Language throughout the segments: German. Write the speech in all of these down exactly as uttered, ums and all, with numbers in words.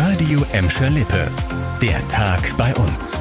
Radio Emscher Lippe. Der Tag bei uns.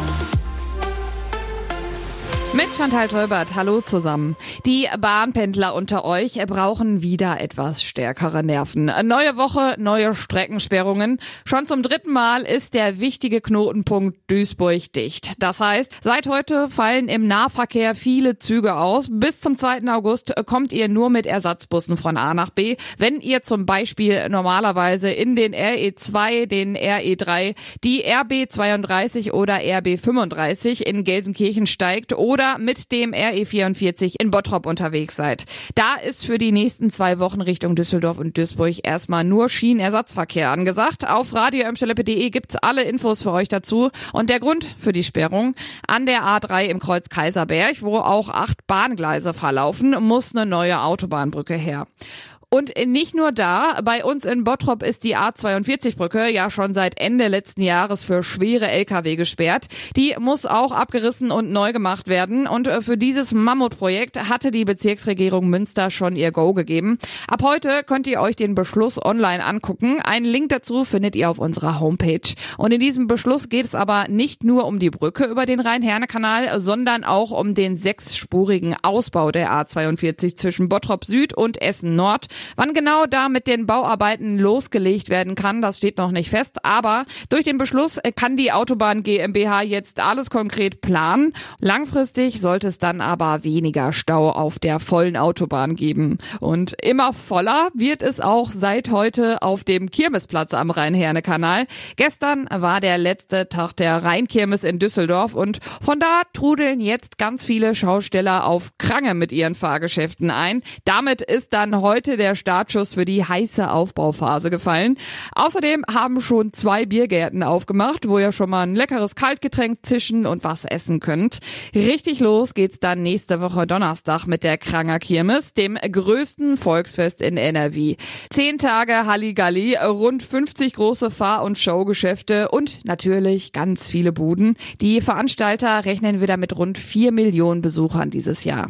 Mit Chantal Tolbert, hallo zusammen. Die Bahnpendler unter euch brauchen wieder etwas stärkere Nerven. Neue Woche, neue Streckensperrungen. Schon zum dritten Mal ist der wichtige Knotenpunkt Duisburg dicht. Das heißt, seit heute fallen im Nahverkehr viele Züge aus. Bis zum zweiten August kommt ihr nur mit Ersatzbussen von A nach B. Wenn ihr zum Beispiel normalerweise in den R E zwei, den R E drei, die R B zweiunddreißig oder R B fünfunddreißig in Gelsenkirchen steigt oder mit dem R E vierundvierzig in Bottrop unterwegs seid. Da ist für die nächsten zwei Wochen Richtung Düsseldorf und Duisburg erstmal nur Schienenersatzverkehr angesagt. Auf radio emscher lippe punkt de gibt's alle Infos für euch dazu. Und der Grund für die Sperrung: an der A drei im Kreuz Kaiserberg, wo auch acht Bahngleise verlaufen, muss eine neue Autobahnbrücke her. Und nicht nur da, bei uns in Bottrop ist die A zweiundvierzig-Brücke ja schon seit Ende letzten Jahres für schwere L K W gesperrt. Die muss auch abgerissen und neu gemacht werden. Und für dieses Mammutprojekt hatte die Bezirksregierung Münster schon ihr Go gegeben. Ab heute könnt ihr euch den Beschluss online angucken. Einen Link dazu findet ihr auf unserer Homepage. Und in diesem Beschluss geht es aber nicht nur um die Brücke über den Rhein-Herne-Kanal, sondern auch um den sechsspurigen Ausbau der A zweiundvierzig zwischen Bottrop Süd und Essen Nord. Wann genau da mit den Bauarbeiten losgelegt werden kann, das steht noch nicht fest. Aber durch den Beschluss kann die Autobahn GmbH jetzt alles konkret planen. Langfristig sollte es dann aber weniger Stau auf der vollen Autobahn geben. Und immer voller wird es auch seit heute auf dem Kirmesplatz am Rhein-Herne-Kanal. Gestern war der letzte Tag der Rheinkirmes in Düsseldorf und von da trudeln jetzt ganz viele Schausteller auf Krange mit ihren Fahrgeschäften ein. Damit ist dann heute der der Startschuss für die heiße Aufbauphase gefallen. Außerdem haben schon zwei Biergärten aufgemacht, wo ihr schon mal ein leckeres Kaltgetränk zischen und was essen könnt. Richtig los geht's dann nächste Woche Donnerstag mit der Kranger Kirmes, dem größten Volksfest in N R W. Zehn Tage Halligalli, rund fünfzig große Fahr- und Showgeschäfte und natürlich ganz viele Buden. Die Veranstalter rechnen wieder mit rund vier Millionen Besuchern dieses Jahr.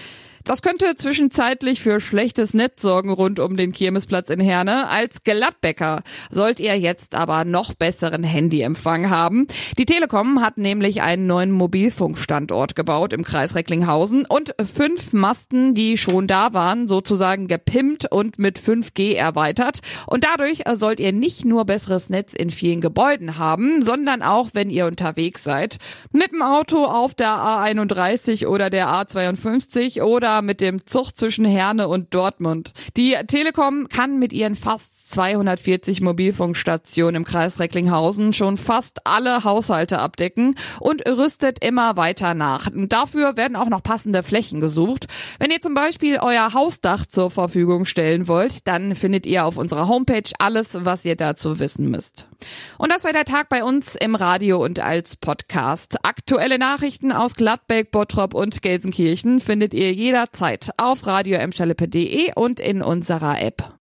Das könnte zwischenzeitlich für schlechtes Netz sorgen rund um den Kirmesplatz in Herne. Als Gladbecker sollt ihr jetzt aber noch besseren Handyempfang haben. Die Telekom hat nämlich einen neuen Mobilfunkstandort gebaut im Kreis Recklinghausen und fünf Masten, die schon da waren, sozusagen gepimpt und mit fünf G erweitert. Und dadurch sollt ihr nicht nur besseres Netz in vielen Gebäuden haben, sondern auch, wenn ihr unterwegs seid. Mit dem Auto auf der A einunddreißig oder der A zweiundfünfzig oder mit dem Zug zwischen Herne und Dortmund. Die Telekom kann mit ihren fast zweihundertvierzig Mobilfunkstationen im Kreis Recklinghausen schon fast alle Haushalte abdecken und rüstet immer weiter nach. Dafür werden auch noch passende Flächen gesucht. Wenn ihr zum Beispiel euer Hausdach zur Verfügung stellen wollt, dann findet ihr auf unserer Homepage alles, was ihr dazu wissen müsst. Und das war der Tag bei uns im Radio und als Podcast. Aktuelle Nachrichten aus Gladbeck, Bottrop und Gelsenkirchen findet ihr jederzeit auf radio emscher lippe punkt de und in unserer App.